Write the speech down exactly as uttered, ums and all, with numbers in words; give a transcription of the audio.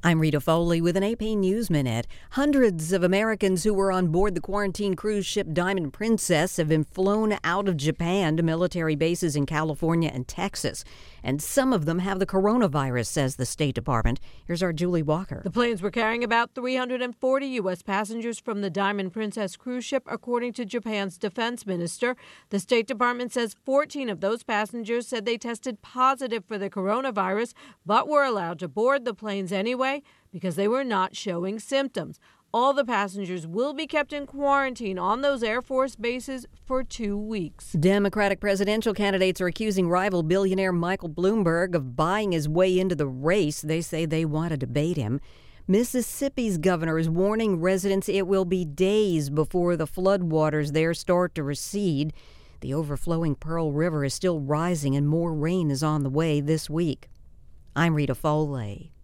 I'm Rita Foley with an A P News Minute. Hundreds of Americans who were on board the quarantine cruise ship Diamond Princess have been flown out of Japan to military bases in California and Texas. And some of them have the coronavirus, says the State Department. Here's our Julie Walker. The planes were carrying about three hundred forty U S passengers from the Diamond Princess cruise ship, according to Japan's defense minister. The State Department says fourteen of those passengers said they tested positive for the coronavirus, but were allowed to board the planes anyway because they were not showing symptoms. All the passengers will be kept in quarantine on those Air Force bases for two weeks. Democratic presidential candidates are accusing rival billionaire Michael Bloomberg of buying his way into the race. They say they want to debate him. Mississippi's governor is warning residents it will be days before the floodwaters there start to recede. The overflowing Pearl River is still rising and more rain is on the way this week. I'm Rita Foley.